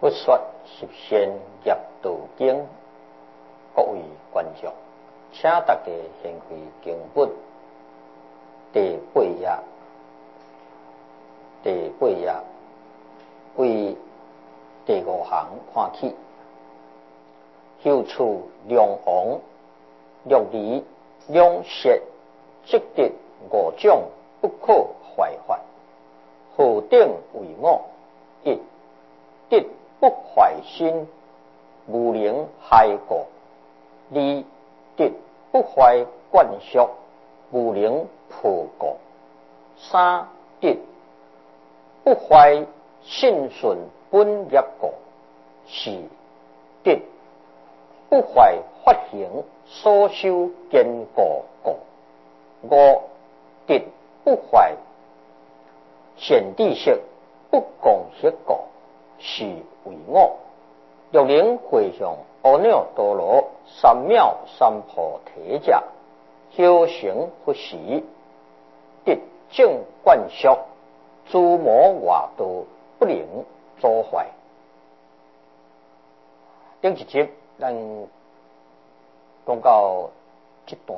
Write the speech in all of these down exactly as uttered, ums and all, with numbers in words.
佛说十善业道经，各位观众，请大家掀开经本第八页，第八页为第五行看起。修处两王六离两舌，即得五种不可怀法。何等为我？一得不怀心，无能害过；二得不怀惯俗，无能破过；三得不怀信顺本业过；四得不怀法行所修坚固过；五得不怀显地色不共识过，是为我。六灵回向阿耨多罗三藐三菩提者，修行不时，得正观俗，诸魔外道不能阻坏。顶一集咱讲到这段，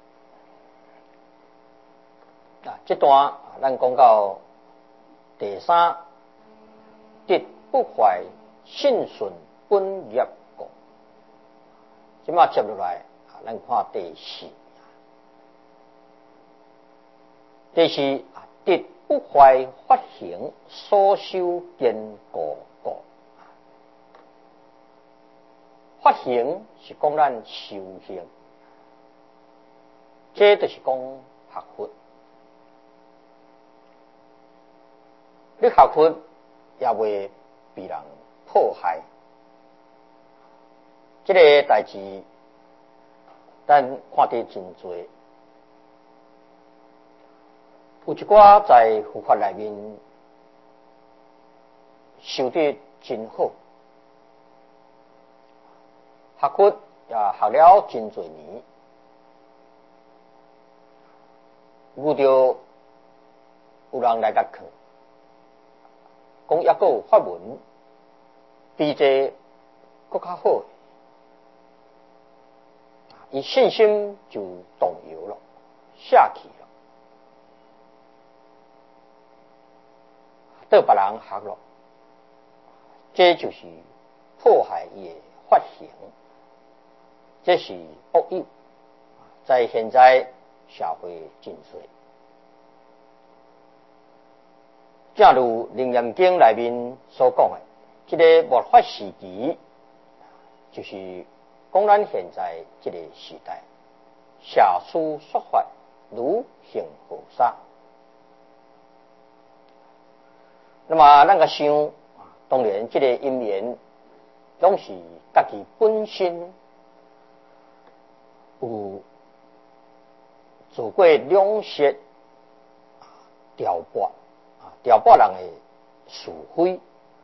啊，这段咱讲到第三，得不怀信顺本业过。即马接落来，啊，咱看第四。第四啊，得不怀法行所修坚固过。法行是讲咱修行，这就是讲学佛。你学佛也袂被人迫害，这个代志咱看得真多。有一寡在佛法内面修得真好，学佛也学了真多年，遇到有人来甲劝，讲抑个有法门比这更较好，伊信心就动摇了，下去了，对别人学了，这就是迫害伊的法行，这是恶友，在现在社会真多。正如《楞严经》内面所讲的，这个末法时期，就是讲咱现在这个时代，社书说法如行菩萨。那么咱个想，当然这个因缘，拢是家己本身有做过两舌调拨。调拨人的是非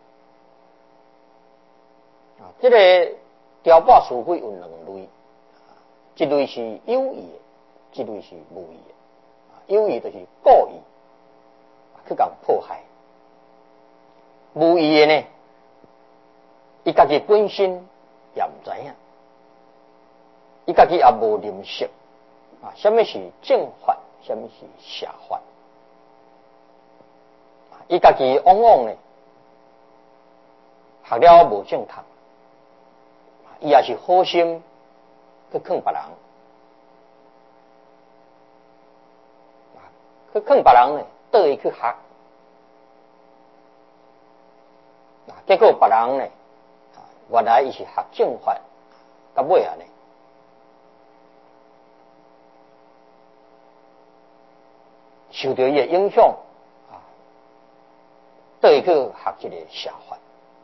啊，这个调拨是非有两类，一类是有意的，一类是无意的。有意就是故意去共迫害，无意的呢，伊家己本身也唔知影，伊家己也无认识啊，什么是正法，什么是邪法。伊家己往往呢，学了无正确，伊也是好心去劝别人，去劝别人呢，倒伊去学，结果别人呢，原来伊是学正法，到尾啊呢，受到伊的影响。对去学这个邪法，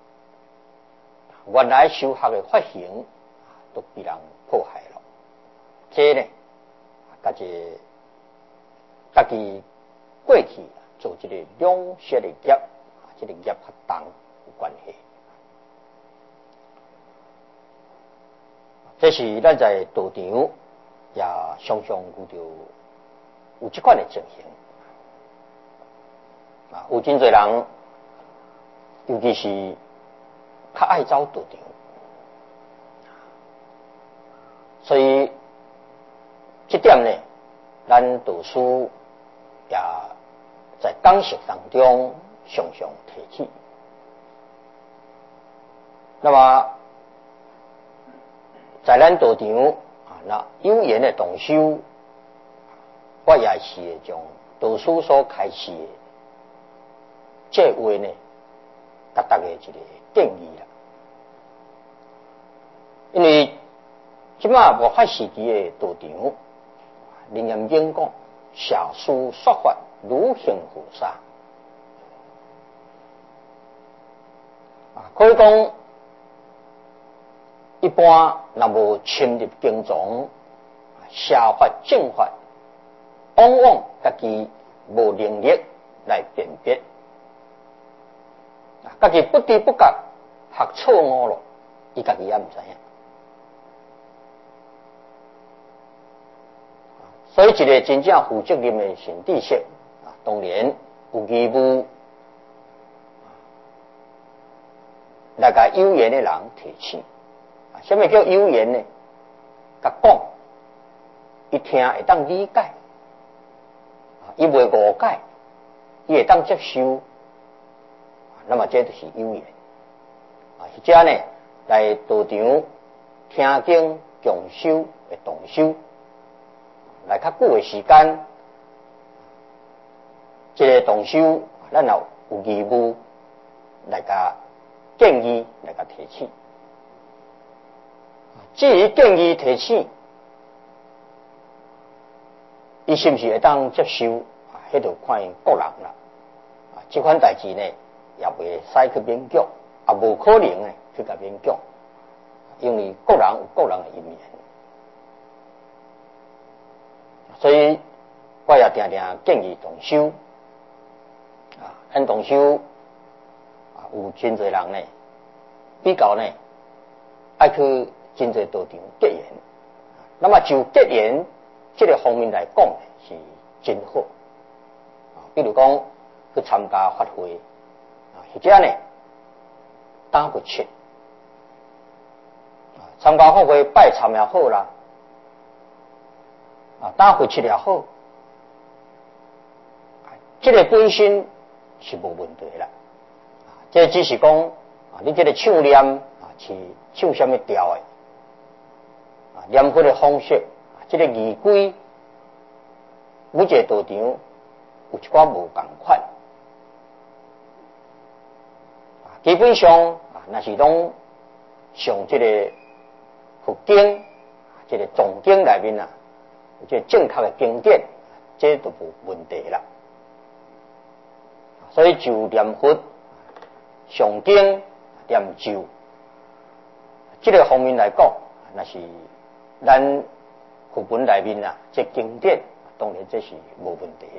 原来修学的法行都被人迫害了。这呢，家己家己过去做这个两舌的业，这个业和重有关系。这是咱在道场也常常遇到有这款的情形啊，有真侪人。尤其是较爱走道场，所以这点呢，咱导师也在讲述当中常常提起。那么在咱道场啊，那有缘的同修，我也是会将导师所开示的这话呢，甲大家一个建议啦。因为即马无法时期的道场，楞严经讲，写书说法如行菩萨，啊，可以讲一般若无深入经藏，写法正法，往往家己无能力来辨别，家己不知不觉学错误了，伊家己也唔知影。所以一个真正负责任的贤知识啊，当然有义务来甲有缘的人提醒。啊，什么叫有缘呢？甲讲，伊听会当理解，啊，伊袂误解，伊会当接受，那么这就是有缘。啊，或者呢，来道场听经共修的同修。来较久的时间，这个同修，咱也有义务来甲建议，来甲提醒。至于建议提醒，伊是不是会当接受？啊，迄就看因个人啦。啊，这款代志呢，也袂使去勉强，也无可能呢去甲勉强，因为个人有个人的一面。所以，我也常常建议同修，啊，咱同修啊，有真侪人呢，比较呢，爱去真侪道场结缘。那么就结缘这个方面来讲呢，是真好。啊，比如讲去参加法会，啊，或者呢打佛七，啊，参加法会拜参也好啦。啊，打回去也好，这个本身是无问题啦。啊，这只是讲啊，你这个唱念啊是唱什么调的，啊，念佛的方式，啊，这个仪规，每一个道场有一寡无同款。啊，基本上啊，那是拢上这个佛经，这个总经内面啊。这正确的经典，这都无问题啦。所以就念佛、上经、念咒，这个方面来讲，那是咱佛本内面啊，这经典当然这是无问题。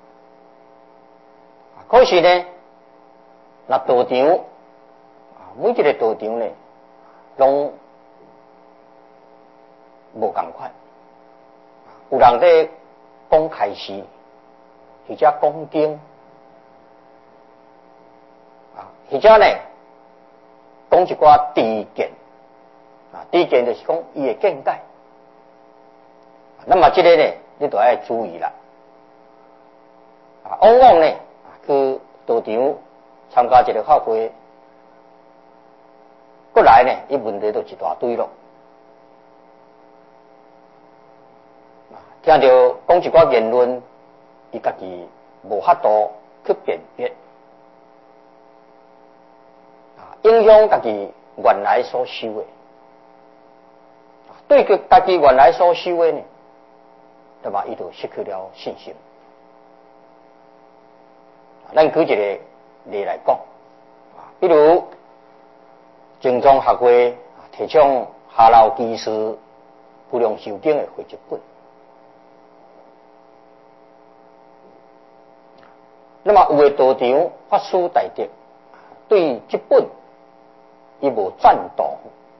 可是呢，那道场啊，每一个道场呢，拢无同款。有人在讲开示，或者讲经，啊，或者呢讲一寡知见，啊，知见就是讲伊的见解。那么这个呢，你都要注意啦。啊，往往呢去道场参加一个法会，过来呢，伊问题都一大堆咯。听到讲一寡言论，伊家己无法度去辨别，啊，影响家己原来所修的，对佢家己原来所修的呢，那么伊就失去了信心。咱举一个例来讲，啊，比如正宗学会提倡下楼居士不良修经的回一本。那么有的道场法师大德对这本伊无赞同，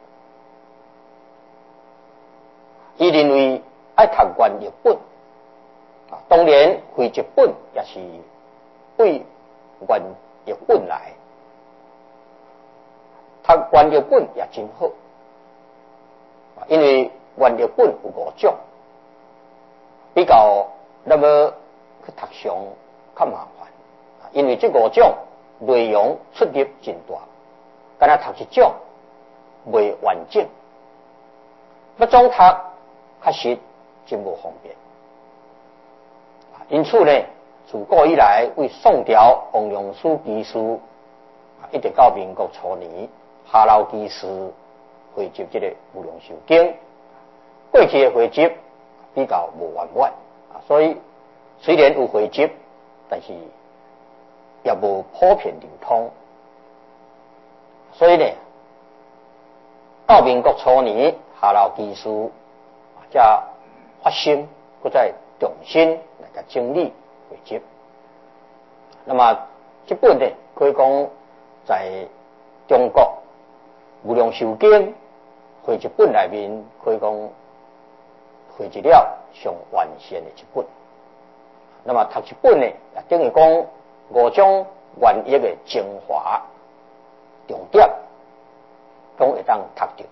伊认为爱读原译本，啊，当然回一本也是为原译本来，读原日本也真好，因为原日本有五种，比较那么去读上较麻烦，因为这五种内容出入真大，敢若读一种未完整，要总读确实真无方便。因此呢，自古以来为宋朝王良史居士，一直到民国初年，下楼居士汇集这个《无量寿经》，过去的汇集比较无完满啊，所以虽然有汇集，但是也无普遍流通。所以呢，到民国初年，下楼居士才发心，搁再重新来个整理汇集。那么这本呢，可以讲在中国《无量寿经》汇集本内面，可以讲汇集了上完善的一本。那么读这本呢，也等于讲五种原液的精华重点，都会当读到。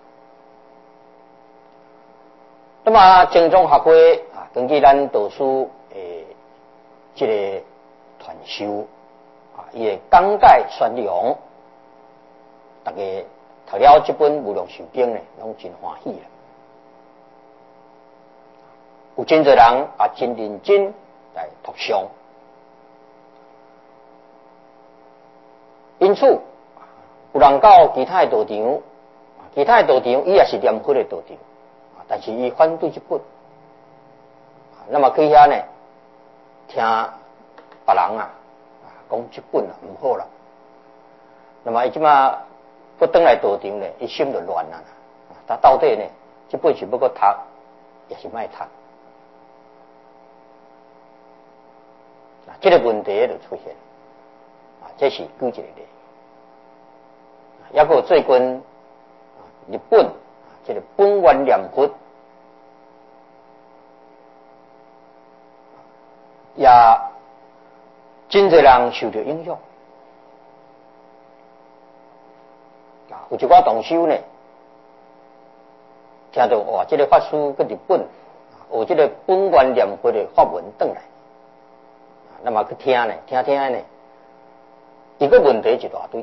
那么正宗学会啊，根据咱导师诶这个传授啊，伊的讲解宣扬，大家读了这本《无量寿经》呢，拢真欢喜啦。有真侪人啊，真认真来读诵，因此有人到其他的道场，其他的道场伊也是念佛的道场，但是伊反对这本。那么去遐呢，听别人啊讲这本啊唔好啦。那么伊即马要转来道场呢，伊心就乱啦。他到底呢，这本是要搁读，也是卖读。啊，这个问题就出现，啊，这是举一个例。也个最近日本这个本愿念佛也真侪人受到影响。啊，有一寡同修呢，听到哇，这个法师去日本学这个本愿念佛的法文转来，那么去听呢，听听呢，一个问题一大堆。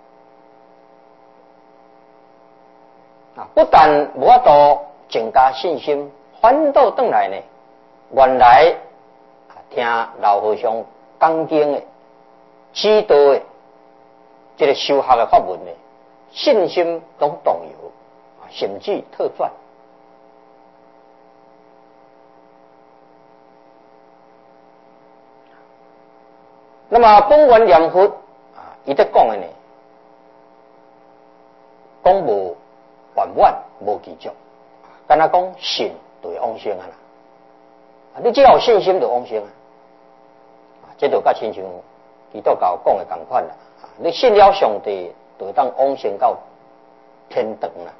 啊，不但无法度增加信心，反倒转来呢，原来听老和尚讲经的、指导的这个修学的法文呢，信心拢动摇，甚至退转。那么本愿念佛啊，伊在讲的呢，讲无圆满无基础，敢若讲信就会往生啊啦！你只要有信心就往生啊！这就甲亲像基督教讲的同款啦。你信了上帝，就会当往生到天堂啦。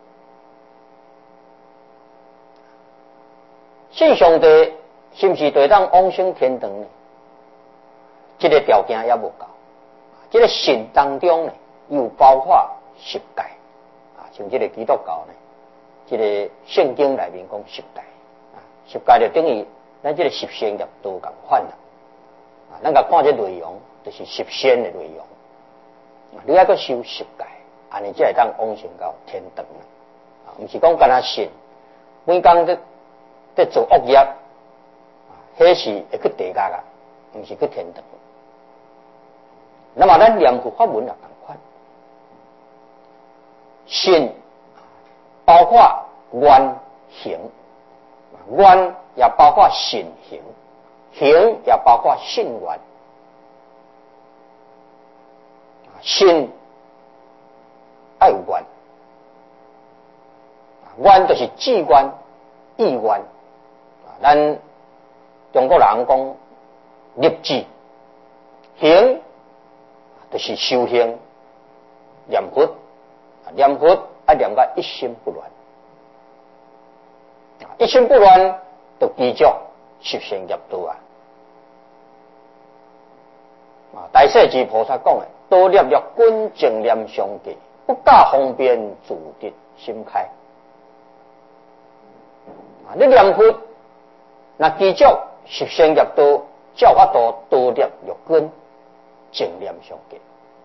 信上帝是不是就会当往生天堂呢？这个条件也无够。这个信当中呢，又包括十戒。像这个基督教呢，这个圣经内面讲十戒，啊，十戒就等于咱这个十善业道共款啦。啊，咱甲看这内容，就是十善的内容。啊，你还阁修十戒，安尼才会当往生到天堂啦。啊，唔是讲干那信，每工在在做恶业，啊，迄是会去地狱啦，唔是去天堂。那么咱念佛法文也共款。信包括愿行，愿也包括信行，行也包括信愿。信爱有愿，愿就是志愿、意愿。咱中国人讲立志，行就是修行、念佛。念佛要念个一心不乱，一心不乱就记住十善业道啊！啊，大势至菩萨讲的，多念若均正念上记， 不假方便，自得心开。啊，你念佛，那继续十善业道，照法度多念六根，正念上结。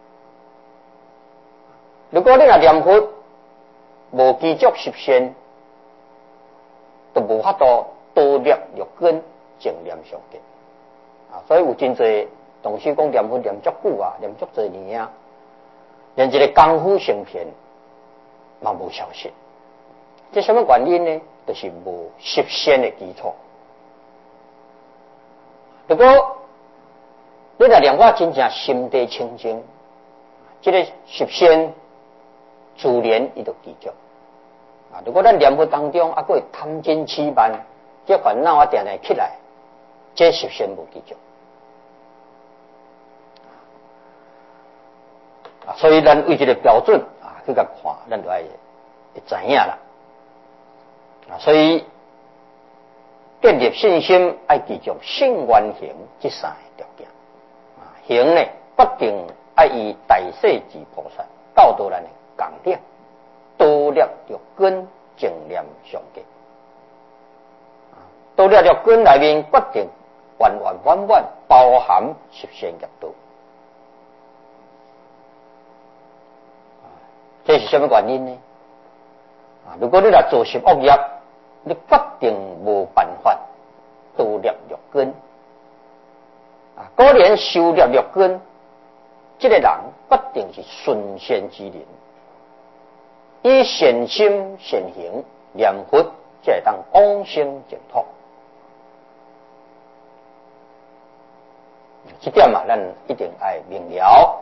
如果你若念佛，无继续十善，就无法度多念六根，正念上结。啊，所以有真侪同事讲念佛念足久啊，念足侪年啊，连一个功夫成片，嘛无消息。这什么原因呢？就是无十善的基础。如果你若念我真正心地清净，这个十善自然伊就记住。啊，如果咱念佛当中啊，佫贪嗔痴慢，这烦恼啊定定起来，这十善无记住。啊，所以咱为这个标准啊去甲看，咱就爱会知影啦。啊，所以建立信心爱记住信愿行这三个条件。啊，行呢不定爱以大势至菩萨教导咱的讲点，多念六根正念上结。啊，多念六根内面决定完完满满包含十善业道。这是什么原因呢？啊，如果你来做十恶业，你决定无办法多念六根。啊，果然修念六根，这个人决定是顺善之人，以善心善行念佛，才会当往生净土。这点嘛，咱一定爱明了。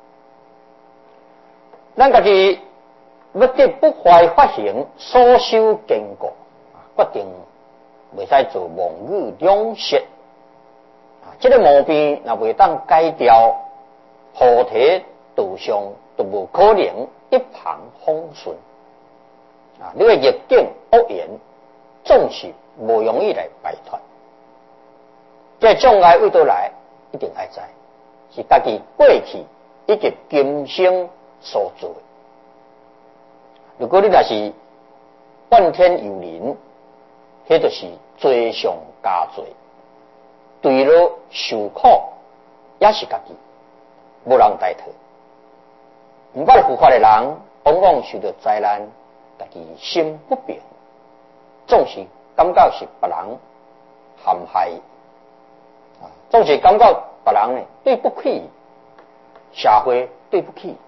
咱家己要得不坏发行，所修坚固，决定袂使做妄语两舌。啊，这个毛病若袂当改掉，菩提道上都无可能一帆风顺。啊，你的逆境恶言，总是无容易来摆脱。这障碍为倒来，一定爱知，是家己过去以及今生所做的。如果你若是怨天尤人，迄就是罪上加罪，对了受苦也是家己，无人代替。毋捌护法的人，往往受到灾难，家己心不平，总是感觉是别人陷害，啊，总是感觉别人呢对不起，社会对不起。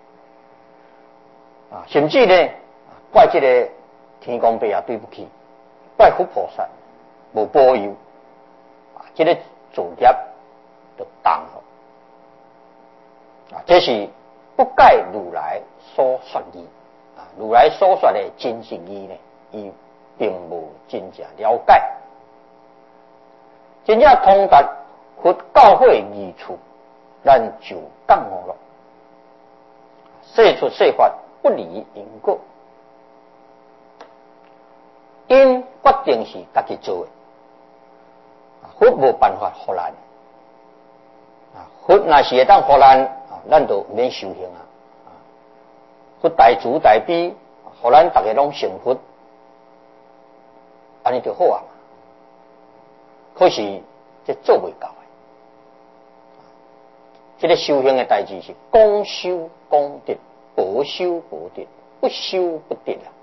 啊，甚至呢，怪这个天公伯也对不起，怪佛菩萨无保佑，啊，这个作业就重了。啊，这是不解如来所说义。啊，如来所说的真实义呢，伊并无真正了解，真正通达佛教诲的义处，咱就感悟了。说出说法。不离因果，因决定是家己做的，佛无办法互咱。啊，佛若是会当互咱，啊，咱就免修行啊。佛大慈大悲，互咱大家拢成佛，安尼就好啊。可是这做袂到的，这个修行的代志是讲修讲得。不修不得，不修不得啊！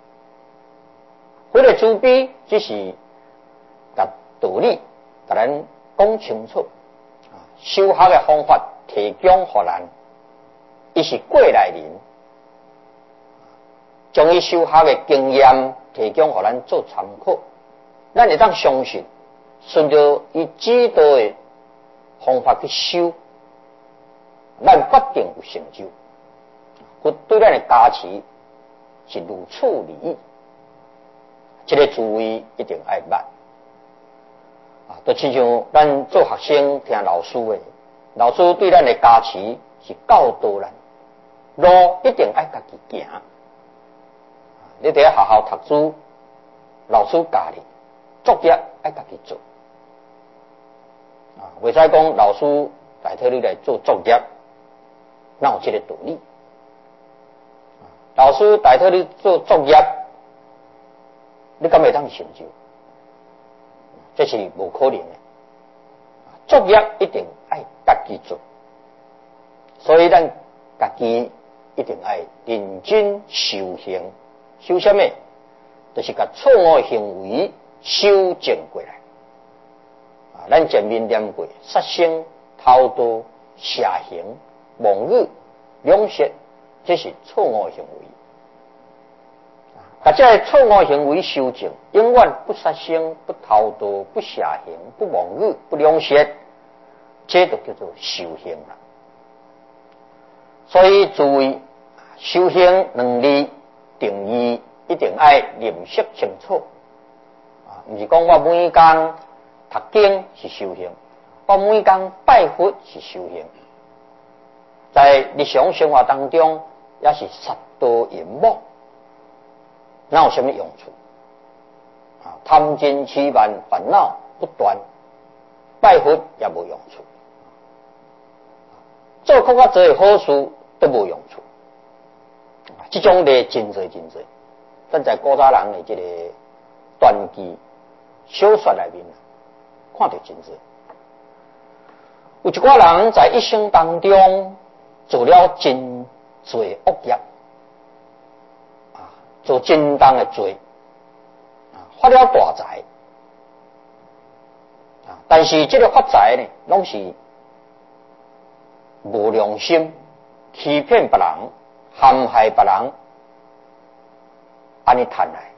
佛的慈悲只是甲道理，甲咱讲清楚啊。修学的方法提供互咱，伊是过来人，将伊修学的经验提供互咱做参考。咱会当相信，顺着伊指导的方法去修，咱决定有成就。佛对咱的加持是如此利益，这个滋味一定爱捌啊！就亲像咱做学生听老师的，老师对咱的加持是教导咱，路一定爱家己行。你伫学校读书，老师教你，作业爱家己做啊！袂使讲老师代替你来做作业，哪有这个道理？ 老师带托你做作业，你敢会当成就？这是无可能的。作业一定爱家己做，所以咱家己一定爱认真修行。修什么？就是把错误行为修正过来。啊，咱前面念过，杀生、偷盗、邪行、妄语、两舌，这是错误行为。把这错误行为修正，永远不杀生、不偷盗、不邪行、不妄语、不两舌，这就叫做修行了。所以诸位，修行能力定义一定要认识清楚。啊，不是讲我每天读经是修行，我每天拜佛是修行，在日常生活当中也是杀盗淫妄。哪有什么用处？啊，贪嗔痴慢烦恼不断，拜佛也无用处，做更较多的好事都无用处。这种的真多真多，咱在古早人的这个传记小说里面看到真多。有一寡人在一生当中做了真多恶业。做真当的罪，啊，发了大财，啊，但是这个发财呢，拢是无良心，欺骗别人，陷害别人，安尼赚来。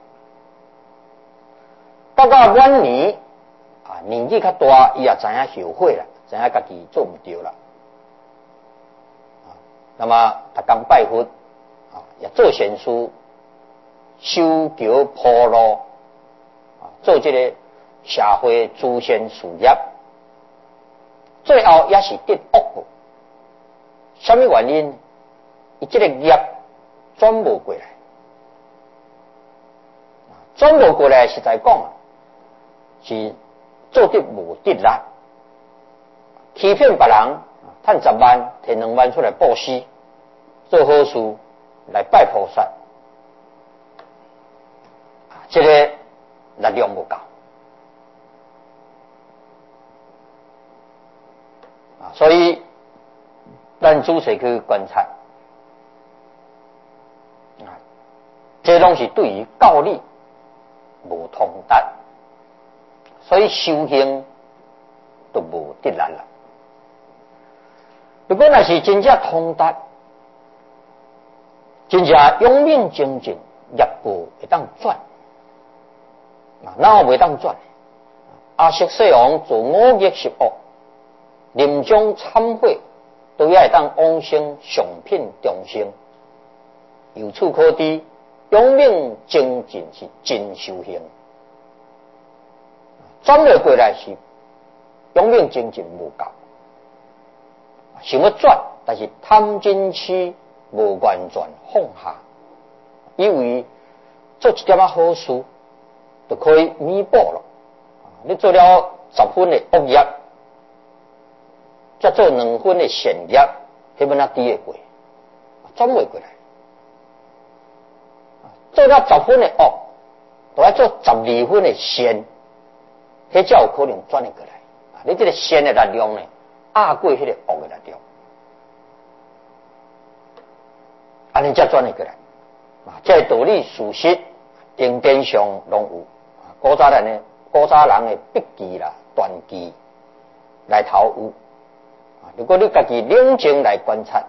到到晚年，啊，年纪较大，伊也知影后悔了，知影家己做唔对了，啊，那么逐工拜佛，啊，也做善事。修桥铺路，啊，做这个社会慈善事业，最后也是得恶报。什么原因？伊这个业转无过来，转无过来，实在讲是做得无得力，欺骗别人，赚十万，摕两万出来布施，做好事来拜菩萨。这个力量不够啊，所以咱仔细去观察啊，这东西对于教理无通达，所以修行都无得力了。如果那是真正通达，真正勇猛精进，业报会当转。啊，哪有袂当转？阿叔细王做五业十恶，临终忏悔，都要会当往生上品众生。由此可知，勇猛精进是真修行。转了过来是勇猛精进无够，想要转，但是贪嗔痴无完全放下，因为做一点仔好事。就可以弥补了。你做了十分的恶业，再做两分的善业，迄本啊抵会过，转袂过来。做了十分的恶，都要做十二分的善，迄才有可能转得过来。你这个善的力量呢，压过迄个恶的力量，安尼才转得过来。啊，这道理事实经典上拢有。古早人呢，古早人的笔记啦、传记来头有。啊，如果你家己冷静来观察，